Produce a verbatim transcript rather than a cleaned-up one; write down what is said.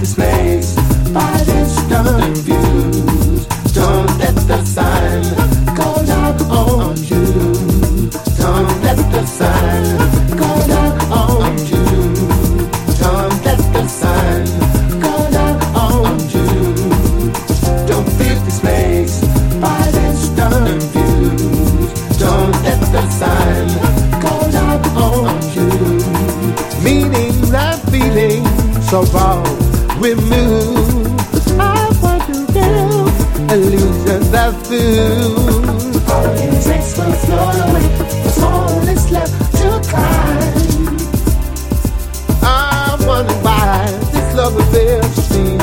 displaced by distant views. Don't let the sun go down on you. Don't let the sun go down on you. Don't let the sun go down on you. Don't feel displaced by distant views. Don't let the sun go down on you. Meaning that feeling so raw, we move. I want to give illusions that food. All insects will float away. There's all that's left to climb. I wonder why this love affair seems